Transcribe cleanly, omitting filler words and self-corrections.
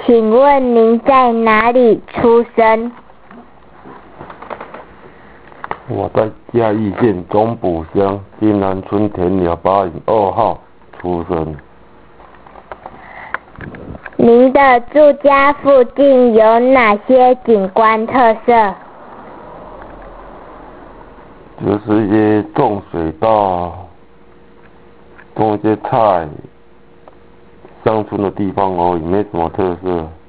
请问您在哪里出生？ 我在嘉义县中埔乡金南村田寮8营2号出生。 您的住家附近有哪些景观特色？ 就是一些种水稻、种一些菜，乡村的地方而已，没什么特色。